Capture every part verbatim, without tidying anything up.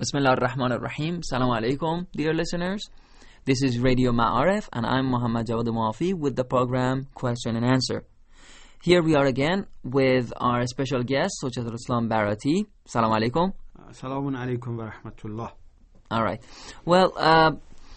Bismillah ar-Rahman ar-Rahim. Assalamu alaikum, dear listeners. This is Radio Ma'arif, and I'm Muhammad Jawad Muafi with the program Question and Answer. Here we are again with our special guest, Sochatul Islam Bharati. Assalamu alaikum. Assalamu alaikum wa rahmatullah. All right. Well, uh,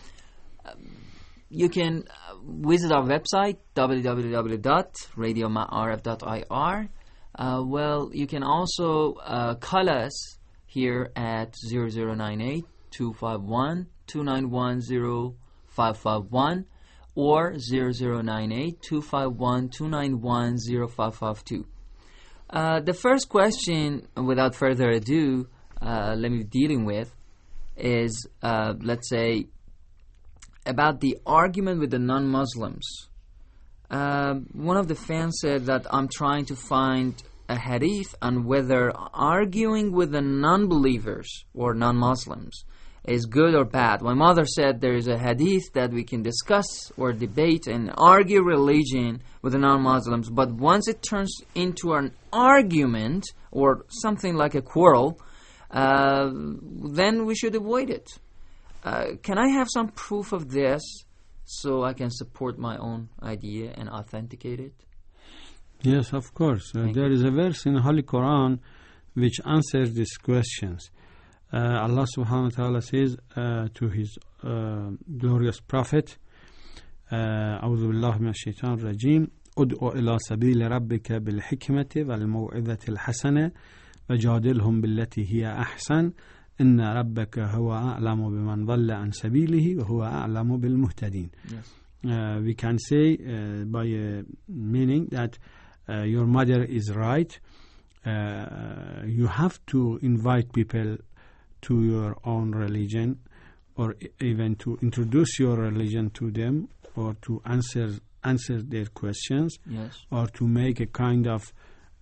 you can visit our website, w w w dot radio ma'arif dot i r. Uh, well, you can also uh, call us here at zero zero nine eight, two five one, two nine one zero five five one or zero zero nine eight, two five one, two nine one zero five five two. Uh, the first question, without further ado, uh, let me be dealing with is, uh, let's say, about the argument with the non-Muslims. Uh, one of the fans said that I'm trying to find a hadith on whether arguing with the non-believers or non-Muslims is good or bad. My mother said there is a hadith that we can discuss or debate and argue religion with the non-Muslims, but once it turns into an argument or something like a quarrel, uh, then we should avoid it. Uh, can I have some proof of this so I can support my own idea and authenticate it? Yes, of course. Uh, there is a verse in the Holy Quran which answers these questions. Uh, Allah subhanahu wa ta'ala says uh, to his uh, glorious prophet, أعوذ بالله من الشيطان الرجيم ادعو إلى سبيل ربك بالحكمة والموعظة الحسنة وجادلهم بالتي هي أحسن إن ربك هو أعلم بمن ضل عن سبيله وهو أعلم بالمهتدين. Yes. Uh, we can say uh, by uh, meaning that uh, your mother is right. Uh, you have to invite people to your own religion, or even to introduce your religion to them, or to answer answer their questions, yes, or to make a kind of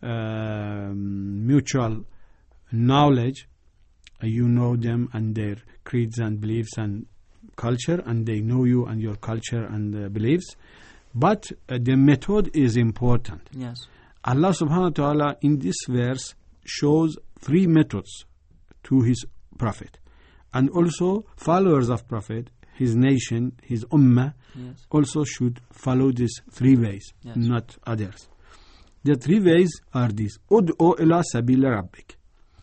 um, mutual knowledge. Uh, you know them and their creeds and beliefs and culture, and they know you and your culture and uh, beliefs. But uh, the method is important. Yes. Allah subhanahu wa ta'ala in this verse shows three methods to his prophet, and also followers of prophet, his nation, his ummah, yes, also should follow these three ways, yes, not others. The three ways are these. Ud'u ila sabil rabbik.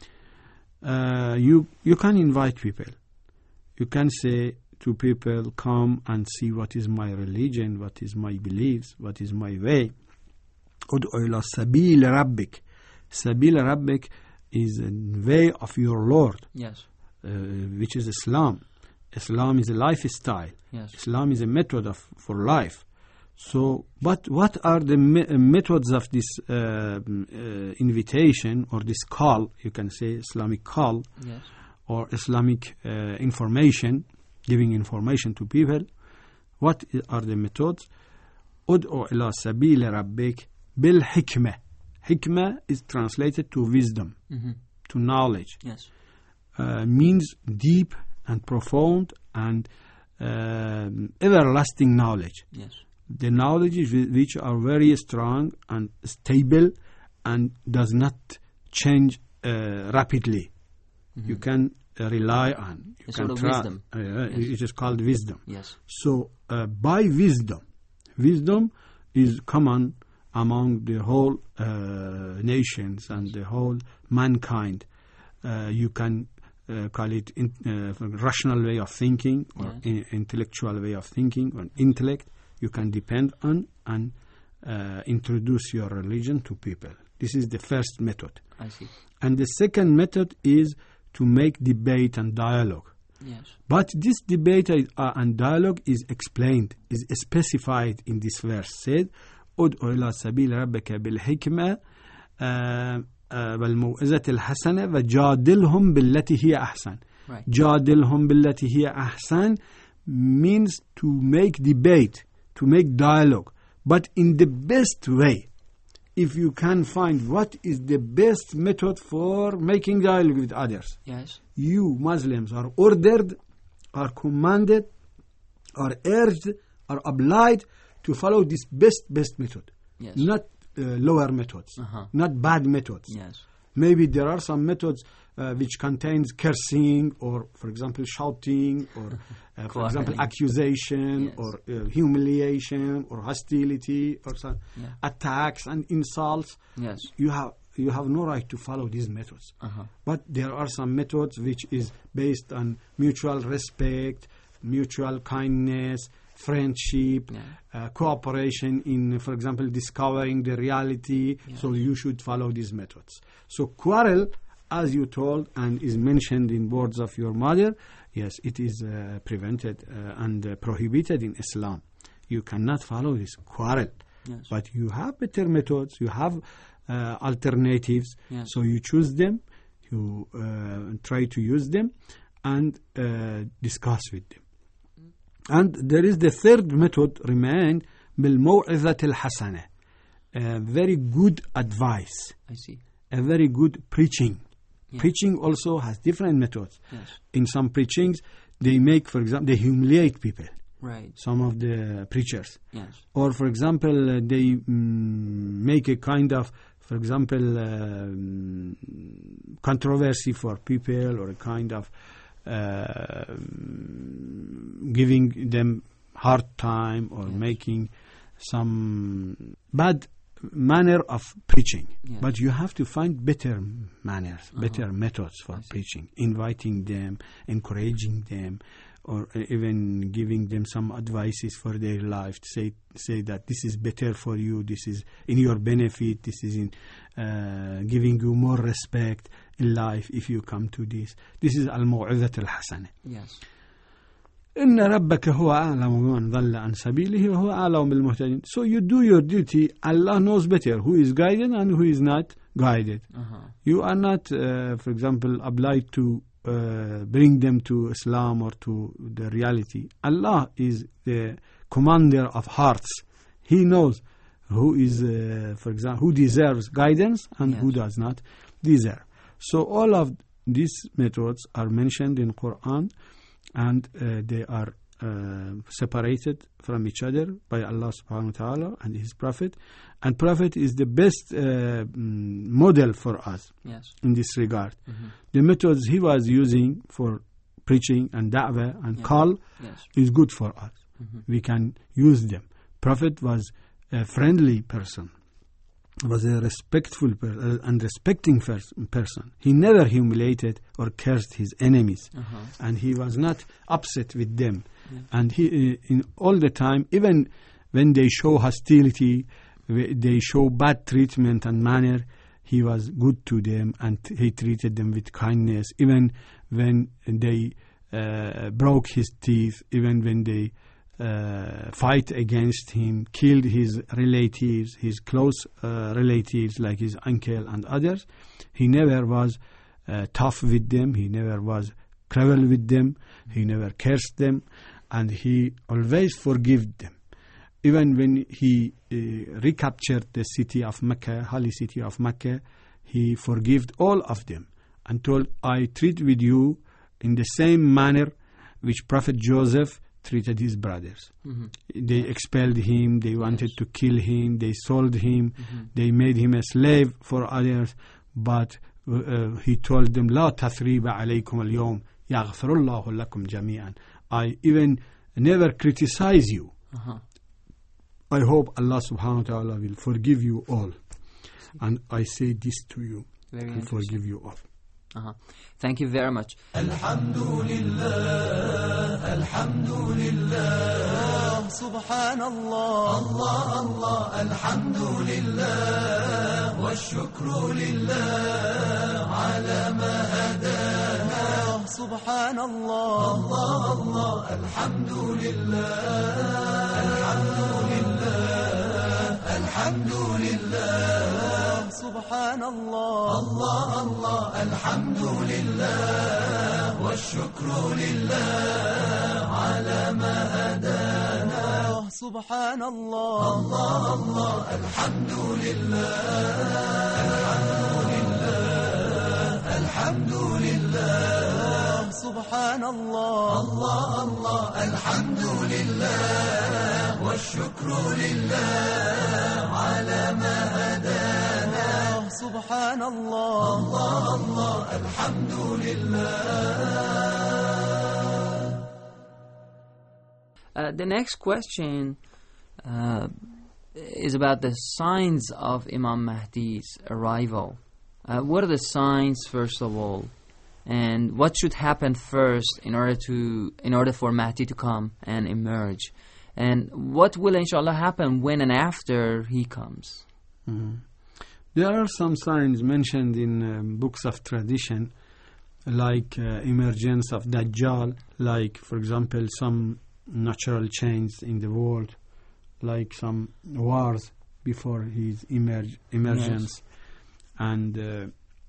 Uh, you you can invite people. You can say to people, come and see what is my religion, what is my beliefs, what is my way. Ud'u ila sabil rabbik. Sabil rabbik is a way of your Lord, yes, uh, which is Islam. Islam is a lifestyle. yes, Islam is a method of for life. So, but what are the me- methods of this uh, uh, invitation or this call? You can say Islamic call, yes, or Islamic uh, information, giving information to people. What are the methods? Ud'u ila sabil rabbik bil hikmah. Hikmah is translated to wisdom, mm-hmm, to knowledge. yes, Uh, means deep and profound and um, everlasting knowledge. yes, The knowledge which are very strong and stable and does not change uh, rapidly. mm-hmm, You can uh, rely on. You a can sort of tra- wisdom. Uh, Yes. It is called wisdom. yes, So uh, by wisdom, wisdom is common among the whole uh, nations and the whole mankind. Uh, you can uh, call it in, uh, rational way of thinking, or yes, in, intellectual way of thinking, or intellect. You can depend on and uh, introduce your religion to people. This is the first method. I see. And the second method is to make debate and dialogue. Yes, But this debate uh, and dialogue is explained, is specified in this verse. Said, "Ud'u ila sabil rabbika bil hikmah wal mau'izati al hasana wa jadilhum billati hiya ahsan." right, Jadilhum billati hiya ahsan means to make debate, to make dialogue, but in the best way. If you can find what is the best method for making dialogue with others, yes, you Muslims are ordered, are commanded, are urged, are obliged to follow this best, best method. yes, Not uh, lower methods, uh-huh, not bad methods. yes, Maybe there are some methods uh, which contains cursing or, for example, shouting or, uh, for example, accusation yes. or uh, humiliation or hostility or some yeah. attacks and insults. Yes. You have you have no right to follow these methods. Uh-huh. But there are some methods which is based on mutual respect, mutual kindness, friendship, yeah. uh, cooperation in, for example, discovering the reality. Yeah. So you should follow these methods. So quarrel, as you told and is mentioned in words of your mother, yes, it is uh, prevented uh, and uh, prohibited in Islam. You cannot follow this quarrel. Yes. But you have better methods, you have uh, alternatives, yes. so you choose them, you uh, try to use them and uh, discuss with them. And there is the third method remained, بالموعظة الحسنة, a very good advice. I see. A very good preaching. Yeah. Preaching also has different methods. Yes. In some preachings, they make, for example, they humiliate people. Right. Some of the preachers. Yes. Or, for example, uh, they mm, make a kind of, for example, uh, controversy for people, or a kind of uh, giving them hard time, or yes. making some bad manner of preaching. Yes. But you have to find better manners, uh-huh. better methods for I preaching, inviting them, encouraging them, or even giving them some advices for their life. Say say that this is better for you, this is in your benefit, this is in uh, giving you more respect in life if you come to this. This is al-maw'izat al-hasana. Yes. إن ربك هو أعلم بمن ضل عن سبيله وهو أعلم بالمهتدين. So you do your duty. Allah knows better who is guided and who is not guided. Uh-huh. You are not, uh, for example, obliged to uh, bring them to Islam or to the reality. Allah is the commander of hearts. He knows who is, uh, for example, who deserves guidance and yes. who does not deserve. So all of these methods are mentioned in Quran. And uh, they are uh, separated from each other by Allah subhanahu wa ta'ala and His Prophet. And Prophet is the best uh, model for us yes. in this regard. Mm-hmm. The methods he was using for preaching and da'wah and yeah. call yes. is good for us. Mm-hmm. We can use them. Prophet was a friendly person, was a respectful per- and respecting pers- person. He never humiliated or cursed his enemies, uh-huh. and he was not upset with them. Yeah. And he, in all the time, even when they show hostility, they show bad treatment and manner, he was good to them, and he treated them with kindness. Even when they uh, broke his teeth, even when they Uh, fight against him, killed his relatives, his close uh, relatives like his uncle and others, he never was uh, tough with them, he never was cruel with them, he never cursed them, and he always forgave them. Even when he uh, recaptured the city of Mecca, holy city of Mecca, he forgave all of them and told, I treat with you in the same manner which Prophet Joseph treated his brothers. Mm-hmm. They expelled him, they wanted yes. to kill him, they sold him, mm-hmm. they made him a slave for others, but uh, he told them, لا تثريب عليكم اليوم يغفر الله لكم جميعا. I even never criticize you. Uh-huh. I hope Allah subhanahu wa ta'ala will forgive you all. And I say this to you, Very and forgive you all. Uh-huh. Thank you very much. Alhamdulillah, Alhamdulillah, Subhanallah, Allah, Allah, Alhamdulillah, wa shukru lillah, ala ma hadana, Subhanallah, Allah, Allah, Alhamdulillah, Alhamdulillah, Alhamdulillah. Subhanallah, Allah, Allah, Alhamdulillah, wa shukru lillah, ala ma hadana. Subhanallah, Allah, Allah, Alhamdulillah, Alhamdulillah, Alhamdulillah. Subhanallah, Allah, Allah, Alhamdulillah, wa shukru lillah, ala ma hadana. سبحان الله الله الله الحمد لله. Uh, the next question uh, is about the signs of Imam Mahdi's arrival. Uh, what are the signs, first of all, and what should happen first in order to in order for Mahdi to come and emerge, and what will inshallah happen when and after he comes? Mm-hmm. There are some signs mentioned in um, books of tradition, like uh, emergence of Dajjal, like, for example, some natural change in the world, like some wars before his emerge, emergence. Yes. And uh,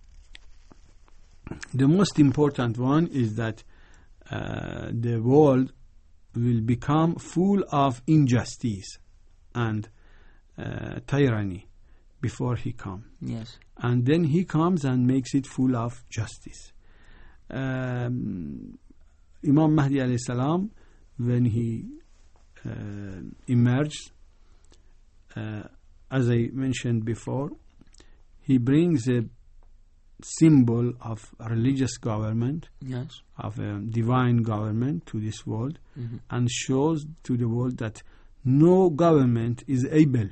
the most important one is that uh, the world will become full of injustice and uh, tyranny before he comes. Yes. And then he comes and makes it full of justice. Um, Imam Mahdi alayhi salam, when he uh, emerges, uh, as I mentioned before, he brings a symbol of a religious government, yes, of a divine government to this world, mm-hmm. and shows to the world that no government is able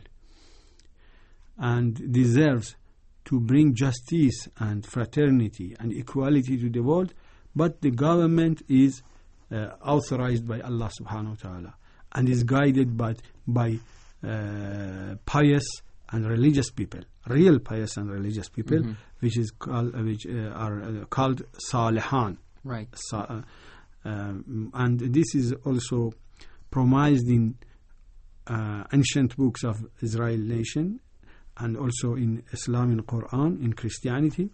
and deserves to bring justice and fraternity and equality to the world, but the government is uh, authorized by Allah subhanahu wa ta'ala and is guided by, by uh, pious and religious people, real pious and religious people, mm-hmm. which is called, uh, which uh, are uh, called Salihan. Right. Sa- uh, um, and this is also promised in uh, ancient books of Israel nation, and also in Islam, in Quran, in Christianity.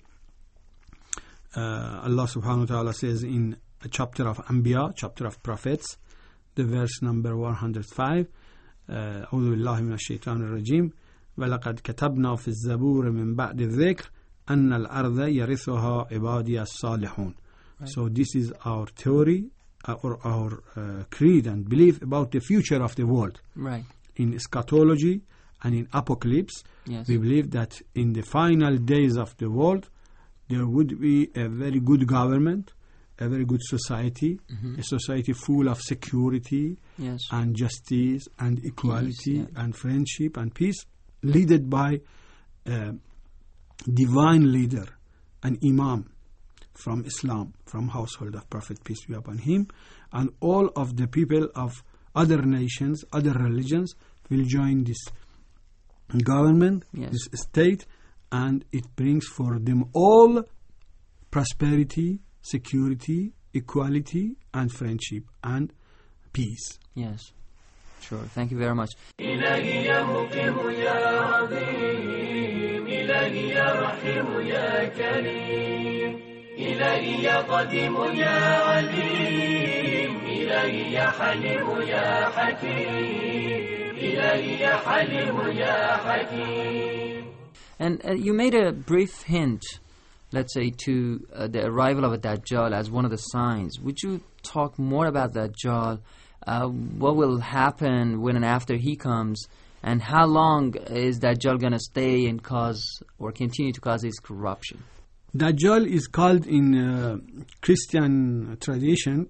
Uh, Allah subhanahu wa ta'ala says in a chapter of Anbiya, chapter of prophets, the verse number one hundred five, أعوذ بالله من الشيطان الرجيم وَلَقَدْ كَتَبْنَا فِي الزَّبُورِ مِنْ بَعْدِ الذِّكْرِ أَنَّ الْأَرْضَ يَرِثُهَا عِبَادِيَ الصَّالِحُونَ. So this is our theory, uh, or our uh, creed and belief about the future of the world. Right. In eschatology and in apocalypse, yes. we believe that in the final days of the world, there would be a very good government, a very good society, mm-hmm. a society full of security, yes. and justice and equality, peace, yeah. and friendship and peace, led by a divine leader, an imam from Islam, from household of Prophet, peace be upon him, and all of the people of other nations, other religions will join this government, yes. this state, and it brings for them all prosperity, security, equality, and friendship, and peace. Yes. Sure. Thank you very much. إلهي يا مقيم يا عظيم، إلهي يا رحيم يا كريم، إلهي يا قديم يا عليم، إلهي يا حليم يا حكيم، إلهي يا حليم يا حكيم. And uh, you made a brief hint, let's say, to uh, the arrival of a Dajjal as one of the signs. Would you talk more about Dajjal? Uh, what will happen when and after he comes, and how long is Dajjal going to stay and cause or continue to cause his corruption? Dajjal is called in uh, Christian tradition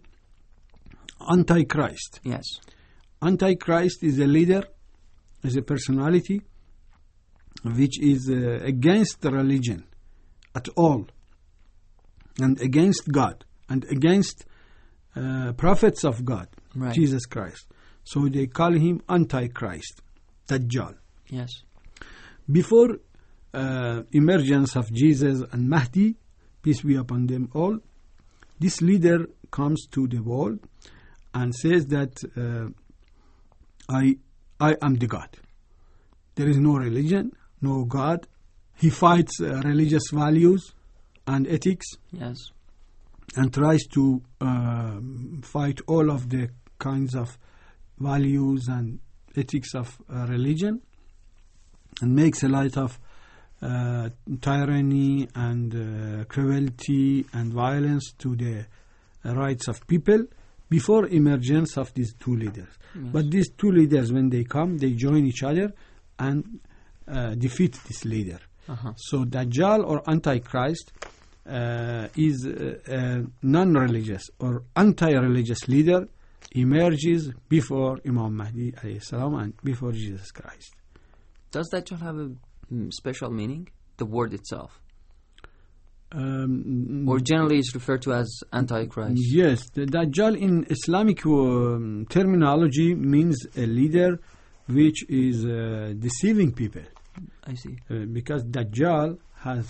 Antichrist. Yes. Antichrist is a leader, is a personality which is uh, against the religion at all, and against God, and against uh, prophets of God, right. Jesus Christ. So they call him Antichrist, Dajjal. Yes. Before uh, emergence of Jesus and Mahdi, peace be upon them all, this leader comes to the world and says that uh, I, I am the God. There is no religion, no God. He fights uh, religious values and ethics. Yes. And tries to uh, fight all of the kinds of values and ethics of uh, religion, and makes a lot of uh, tyranny and uh, cruelty and violence to the uh, rights of people before emergence of these two leaders. Yes. But these two leaders, when they come, they join each other and uh, defeat this leader. Uh-huh. So Dajjal or Antichrist uh, is uh, a non-religious or anti-religious leader emerges before Imam Mahdi alayhi salam and before Jesus Christ. Does Dajjal have a mm, special meaning? The word itself? Um, Or generally it's referred to as Antichrist? Yes, the Dajjal in Islamic um, terminology means a leader which is uh, deceiving people. I see. Uh, because Dajjal has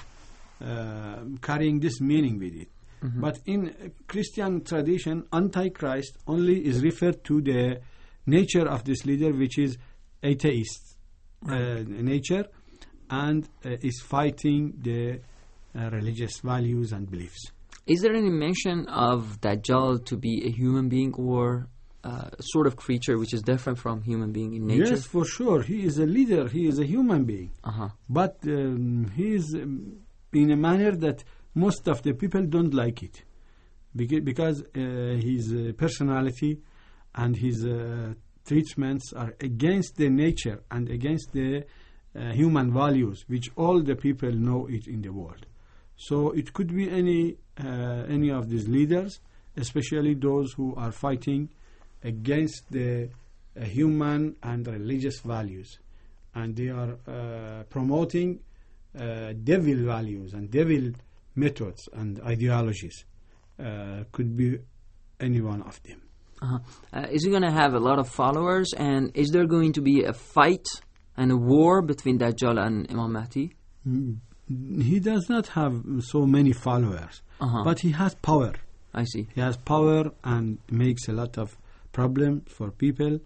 uh, carrying this meaning with it. Mm-hmm. But in Christian tradition, Antichrist only is referred to the nature of this leader, which is atheist uh, nature, and uh, is fighting the uh, religious values and beliefs. Is there any mention of Dajjal to be a human being or uh, a sort of creature which is different from human being in nature? Yes, for sure. He is a leader. He is a human being. Uh-huh. But um, he is um, in a manner that most of the people don't like it. Beca- because uh, his uh, personality and his uh, treatments are against the nature and against the uh, human values, which all the people know it in the world. So it could be any uh, any of these leaders, especially those who are fighting against the uh, human and religious values, and they are uh, promoting uh, devil values and devil methods and ideologies. Uh, could be any one of them. Uh-huh. Uh, is he going to have a lot of followers, and is there going to be a fight and a war between Dajjal and Imam Mahdi? Mm. He does not have so many followers, Uh-huh. but he has power. I see. He has power and makes a lot of problems for people.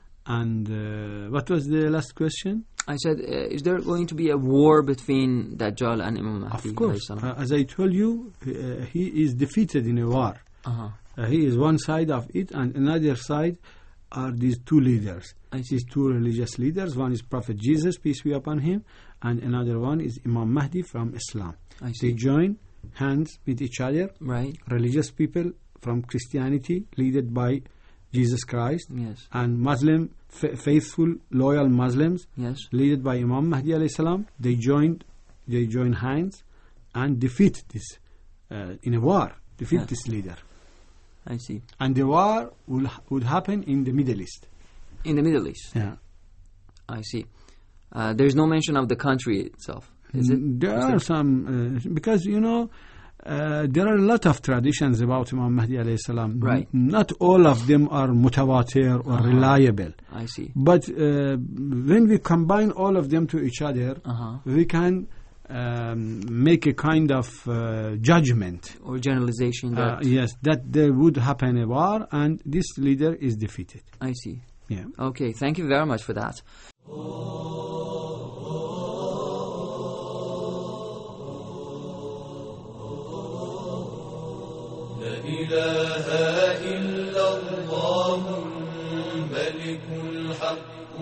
And uh, what was the last question? I said, uh, is there going to be a war between Dajjal and Imam Mahdi? Of course. alayhi Uh, salam? as I told you, uh, he is defeated in a war. Uh-huh. Uh, he is one side of it, and another side are these two leaders. I see. These two religious leaders. One is Prophet Jesus, peace be upon him, and another one is Imam Mahdi from Islam. I see. They join hands with each other. Right. Religious people from Christianity, led by Jesus Christ, Yes. and Muslim f- faithful, loyal Muslims, Yes. led by Imam Mahdi alayhi salam. They joined, they join hands and defeat this uh, in a war. Defeat Yes. this leader. I see. And the war will, would happen in the Middle East. In the Middle East. Yeah. I see. Uh, there's no mention of the country itself, is it? Mm, There Is are there- some, uh, because, you know, uh, there are a lot of traditions about Imam Mahdi alayhi salam. Right. N- Not all of them are mutawatir or Uh-huh. reliable. I see. But uh, when we combine all of them to each other, Uh-huh. we can um, make a kind of uh, judgment. Or generalization Uh, that... yes, that there would happen a war and this leader is defeated. I see. Yeah. Okay, thank you very much for that. إله إلا الله الملك الحق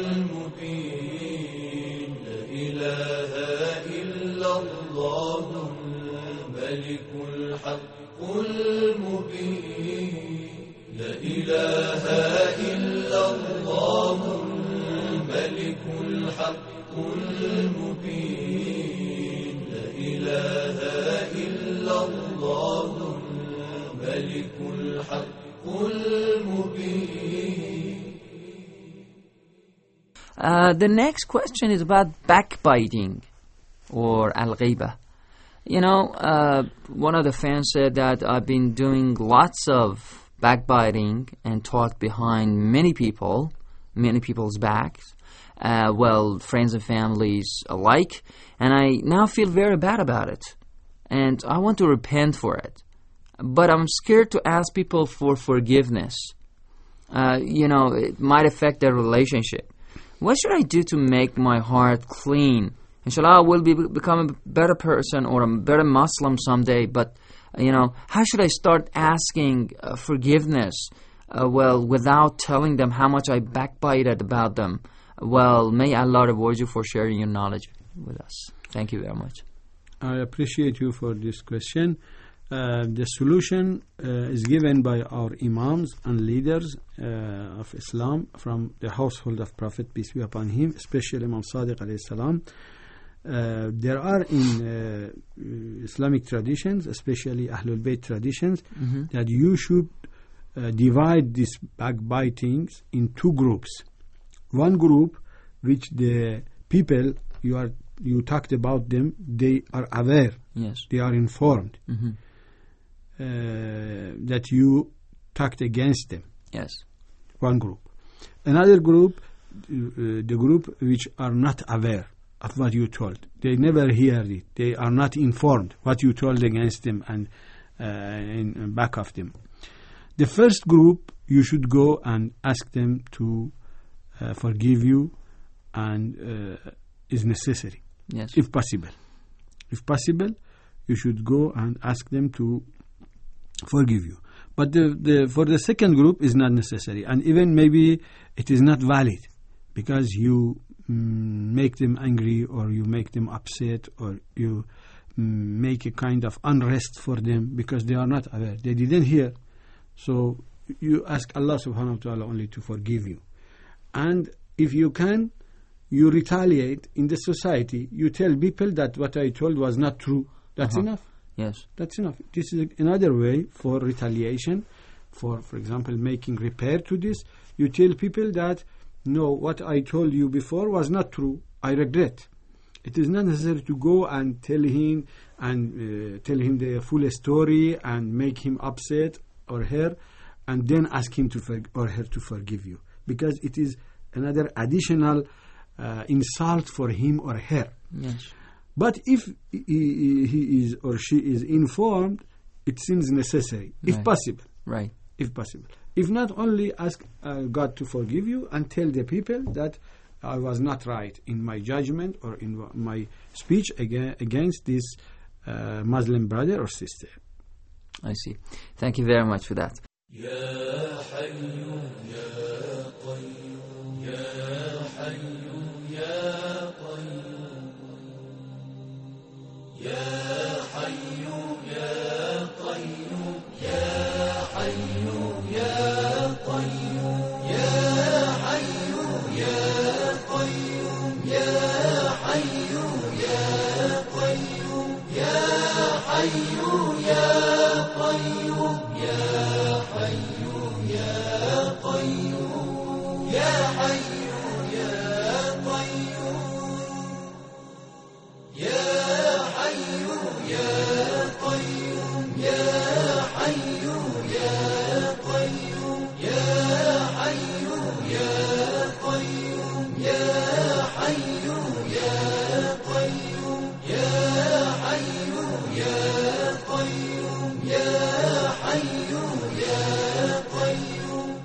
المبين لا إله إلا الله الملك الحق المبين لا إله إلا الله الملك الحق المبين لا إله إلا الله الملك الحق المبين. Uh, the next question is about backbiting or al-ghibah. You know, uh, one of the fans said that I've been doing lots of backbiting and talk behind many people, many people's backs, uh, well, friends and families alike, and I now feel very bad about it. And I want to repent for it. But I'm scared to ask people for forgiveness. Uh, you know, it might affect their relationship. What should I do to make my heart clean? Inshallah, I will be, become a better person or a better Muslim someday. But, you know, how should I start asking uh, forgiveness? Uh, well, without telling them how much I backbited about them. Well, may Allah reward you for sharing your knowledge with us. Thank you very much. I appreciate you for this question. Uh, the solution uh, is given by our imams and leaders uh, of Islam from the household of Prophet, peace be upon him, especially Imam Sadiq alayhi salam. Uh, there are in uh, Islamic traditions, especially Ahlul Bayt traditions, Mm-hmm. that you should uh, divide these backbitings in two groups. One group, which the people you are you talked about them, they are aware, Yes. they are informed Mm-hmm. uh, that you talked against them. Yes. One group. Another group, uh, the group which are not aware of what you told. They never hear it. They are not informed what you told against them and uh, in, in back of them. The first group, you should go and ask them to uh, forgive you, and uh, is necessary, Yes. if possible. If possible, you should go and ask them to forgive you. But the, the, for the second group is not necessary, and even maybe it is not valid, because you mm, make them angry, or you make them upset, or you mm, make a kind of unrest for them because they are not aware. They didn't hear. So you ask Allah subhanahu wa ta'ala only to forgive you. And if you can, you retaliate in the society. You tell people that what I told was not true. That's Uh-huh. enough. Yes. That's enough. This is another way for retaliation, for, for example, making repair to this. You tell people that, no, what I told you before was not true. I regret. It is not necessary to go and tell him and uh, tell him the full story and make him upset or her, and then ask him to for, or her to forgive you, because it is another additional uh, insult for him or her. Yes. But if he, he is or she is informed, it seems necessary, if Right. possible. Right. If possible. If not, only ask uh, God to forgive you and tell the people that I was not right in my judgment or in my speech aga- against this uh, Muslim brother or sister. I see. Thank you very much for that. يا حي يا قيوم يا حي يا قيوم يا حي يا قيوم يا حي يا قيوم يا حي يا قيوم يا حي يا قيوم يا حي يا قيوم يا حي يا قيوم يا حي يا قيوم يا حي يا قيوم يا حي يا قيوم يا حي يا قيوم يا حي يا قيوم يا حي يا قيوم يا حي يا قيوم.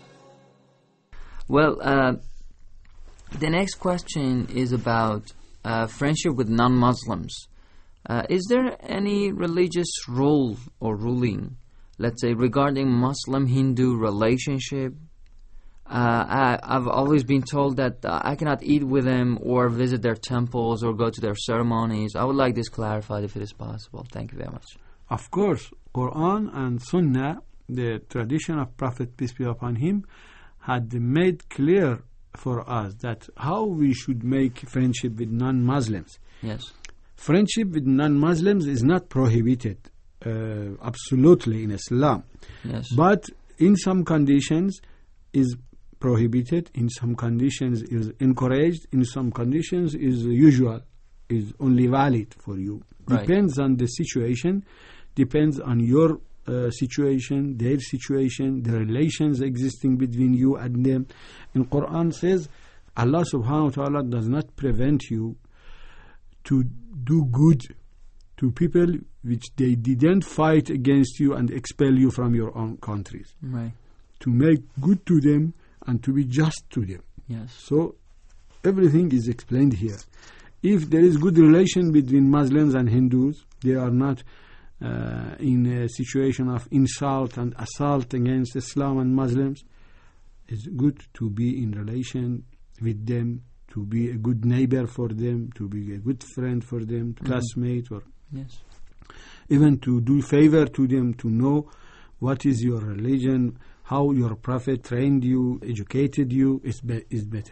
Well, uh, the next question is about uh, friendship with non-Muslims. Uh, is there any religious rule or ruling, let's say, regarding Muslim-Hindu relationship? Uh, I, I've always been told that uh, I cannot eat with them or visit their temples or go to their ceremonies. I would like this clarified if it is possible. Thank you very much. Of course, Quran and Sunnah, the tradition of Prophet, peace be upon him, had made clear for us that how we should make friendship with non-Muslims. Yes. Friendship with non-Muslims is not prohibited, uh, absolutely, in Islam. Yes. But in some conditions is prohibited, in some conditions is encouraged, in some conditions is usual, is only valid for you. Right. Depends on the situation, depends on your uh, situation, their situation, the relations existing between you and them. In Quran says, Allah subhanahu wa ta'ala does not prevent you to do good to people which they didn't fight against you and expel you from your own countries. Right. To make good to them and to be just to them. Yes. So everything is explained here. If there is good relation between Muslims and Hindus, they are not uh, in a situation of insult and assault against Islam and Muslims, it's good to be in relation with them, to be a good neighbor for them, to be a good friend for them, Mm-hmm. classmate, or Yes. even to do favor to them, to know what is your religion, how your prophet trained you, educated you, is, be- is better.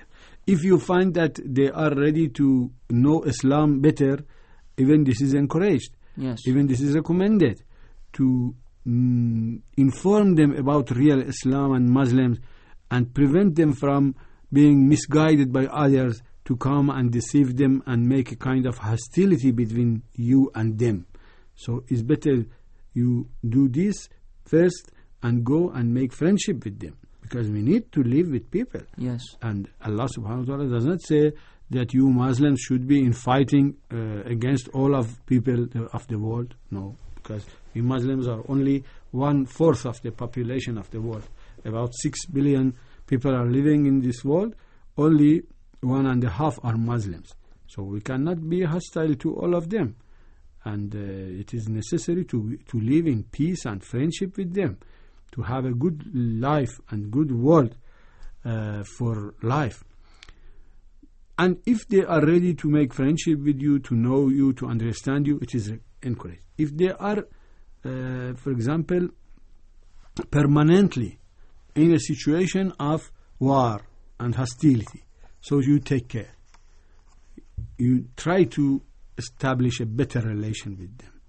if you find that they are ready to know Islam better, even this is encouraged. Yes. Even this is recommended to mm, inform them about real Islam and Muslims and prevent them from being misguided by others to come and deceive them and make a kind of hostility between you and them. So it's better you do this first and go and make friendship with them, because we need to live with people. Yes. And Allah subhanahu wa ta'ala does not say that you Muslims should be in fighting uh, against all of people of the world. No, because we Muslims are only one-fourth of the population of the world. About six billion people are living in this world. Only one and a half are Muslims. So we cannot be hostile to all of them. And uh, it is necessary to to live in peace and friendship with them, to have a good life and good world uh, for life. And if they are ready to make friendship with you, to know you, to understand you, it is encouraged. If they are, uh, for example, permanently in a situation of war and hostility, so you take care. You try to establish a better relation with them.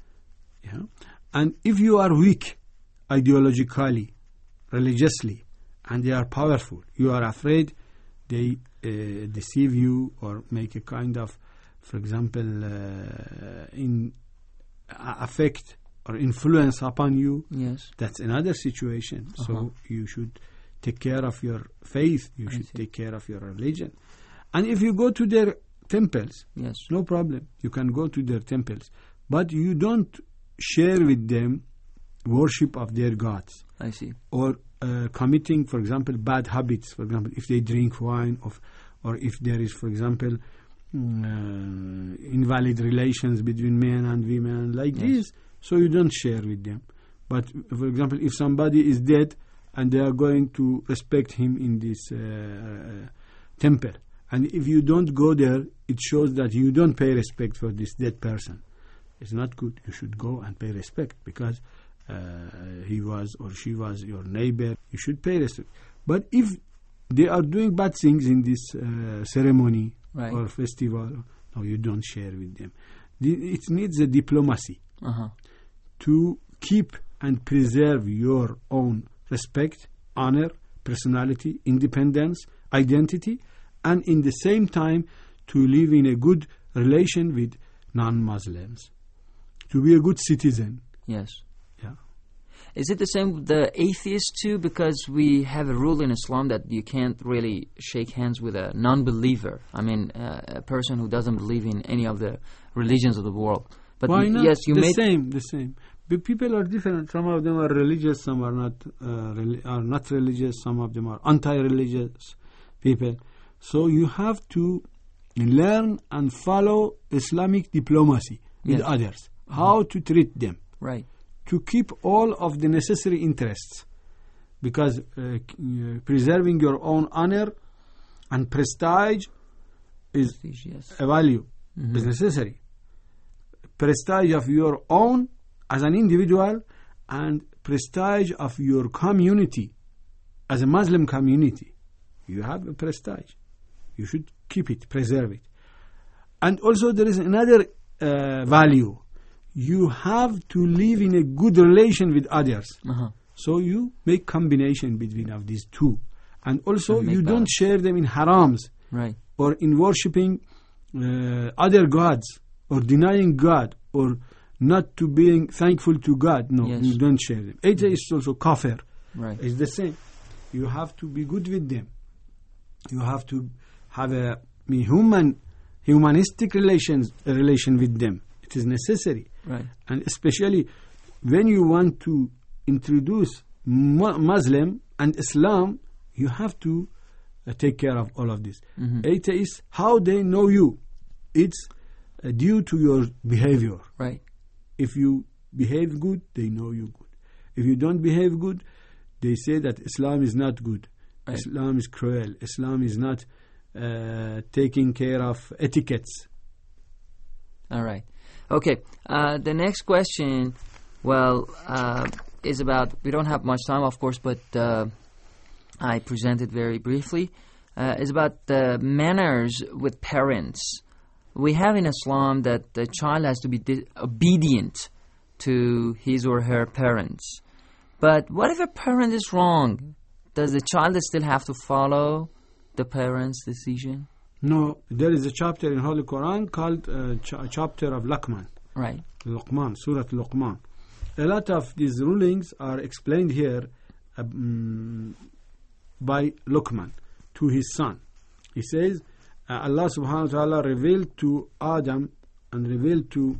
Yeah? And if you are weak ideologically, religiously, and they are powerful, you are afraid they uh, deceive you or make a kind of, for example, uh, in uh, affect or influence upon you. Yes. That's another situation. Uh-huh. So you should take care of your faith. You I should see. take care of your religion. And if you go to their temples, yes, no problem. You can go to their temples, but you don't share with them worship of their gods. I see. Or uh, committing, for example, bad habits. For example, if they drink wine, of, or if there is, for example, mm, uh, invalid relations between men and women, like yes. this. So you don't share with them. But, for example, if somebody is dead and they are going to respect him in this uh, temple, and if you don't go there, it shows that you don't pay respect for this dead person. It's not good. You should go and pay respect, because uh, he was or she was your neighbor. You should pay respect. But if they are doing bad things in this uh, ceremony right. or festival, no, you don't share with them. It needs a diplomacy uh-huh. to keep and preserve your own respect, honor, personality, independence, identity, and in the same time to live in a good relation with non-Muslims, to be a good citizen. Yes. Yeah. Is it the same with the atheists too? Because we have a rule in Islam that you can't really shake hands with a non-believer. I mean, uh, a person who doesn't believe in any of the religions of the world. But why not? Yes, you the made same, the same. But people are different. Some of them are religious, some are not. Uh, rel- are not religious. Some of them are anti-religious people. So you have to learn and follow Islamic diplomacy with yes. others. How mm-hmm. to treat them. Right. To keep all of the necessary interests. Because uh, preserving your own honor and prestige is prestige, yes. a value. Mm-hmm. Is necessary. Prestige of your own as an individual and prestige of your community as a Muslim community. You have a prestige. You should keep it, preserve it. And also there is another uh, value. You have to live in a good relation with others. Uh-huh. So you make combination between of these two. And also and you balance. don't share them in harams. Right. Or in worshipping uh, other gods, or denying God, or not to being thankful to God. No, yes. you don't share them. Atheist is also kafir. Right. It's the same. You have to be good with them. You have to have a human, humanistic relations a relation with them. It is necessary. Right. And especially when you want to introduce mu- Muslim and Islam, you have to uh, take care of all of this. Mm-hmm. Atheists, how they know you, it's uh, due to your behavior. Right. If you behave good, they know you good. If you don't behave good, they say that Islam is not good. Right. Islam is cruel. Islam is not uh, taking care of etiquettes. All right. Okay. Uh, the next question, well, uh, is about, we don't have much time, of course, but uh, I presented very briefly. uh, is about the manners with parents. We have in Islam that the child has to be di- obedient to his or her parents. But what if a parent is wrong? Does the child still have to follow the parents' decision? No, there is a chapter in Holy Quran called uh, ch- chapter of Luqman. Right. Luqman, Surah Luqman. A lot of these rulings are explained here um, by Luqman to his son. He says, uh, Allah subhanahu wa ta'ala revealed to Adam and revealed to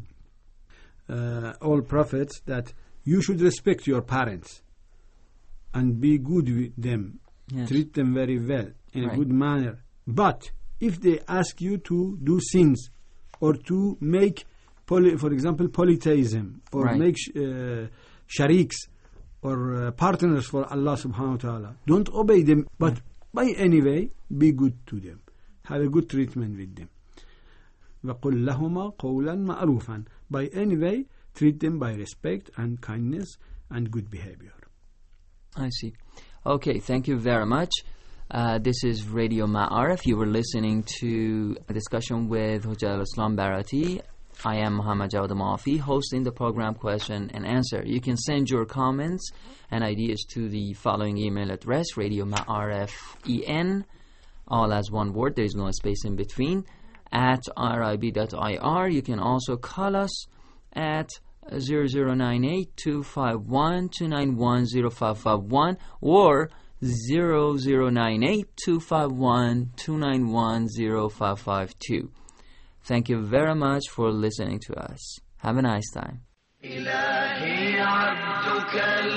uh, all prophets that you should respect your parents and be good with them. Yes. Treat them very well in Right. a good manner. But if they ask you to do sins or to make, poly, for example, polytheism or Right. make sh- uh, shariks or uh, partners for Allah subhanahu wa ta'ala, don't obey them, but Mm. by any way, be good to them. Have a good treatment with them. وَقُلْ لَهُمَا قَوْلًا مَعْرُوفًا. By any way, treat them by respect and kindness and good behavior. I see. Okay, thank you very much. Uh, this is Radio Ma'arif. You were listening to a discussion with Hujjat al-Islam Barati. I am Muhammad Jawad Maafi, hosting the program Question and Answer. You can send your comments and ideas to the following email address, Radio Ma'arif-en, all as one word, there is no space in between, at r i b dot i r. You can also call us at zero zero nine eight two five one two nine one zero five five one or zero zero nine eight two five one two nine one zero five five two. Thank you very much for listening to us. Have a nice time. إلهي عبدك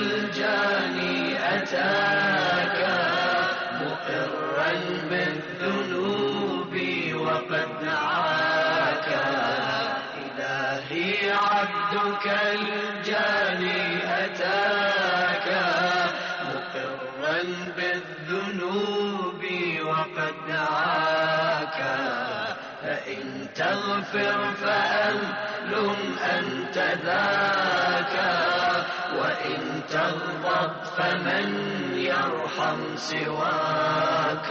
الجاني أتاك مقرا بالذنوب وقد دعاك. إلهي عبدك الجاني أتاك مقرا بالذنوب وقد دعاك. فإن تغفر فأهل أنت ذاك وإن تغضب فمن يرحم سواك.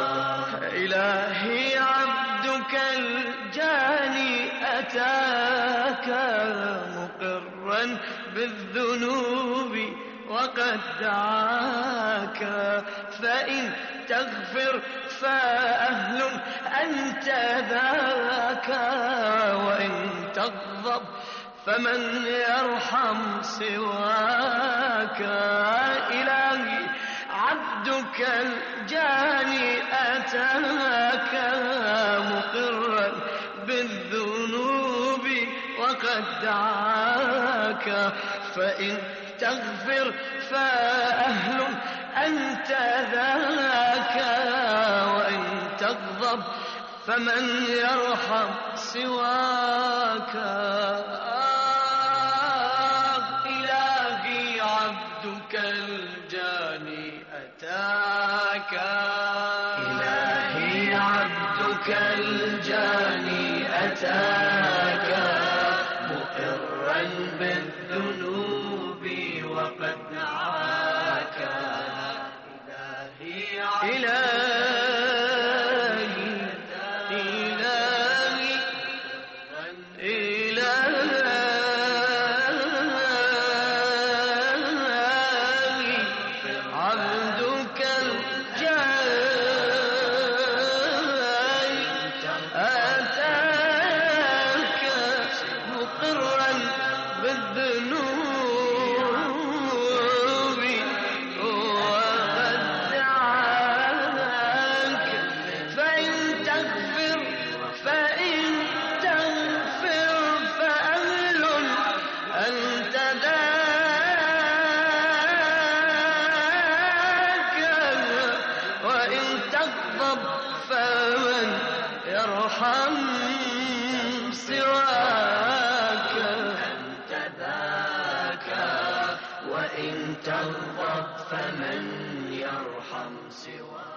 إلهي عبدك الجاني أتاك مقرا بالذنوب وقد دعاك. فإن تغفر فأهل أنت ذاك وإن تغضب فمن يرحم سواك. إلهي عبدك الجاني أتاك مقرا بالذنوب وقد دعاك. فإن تغفر فأهل أنت ذاك وإن تغضب فمن يرحم سواك. آه إلهي عبدك الجاني أتاك. إلهي عبدك الجاني أتاك مقرا بالذنوب وقد دعاك. إلهي يرحم سواك. أنت ذاك وإن تغضب فمن يرحم سواك.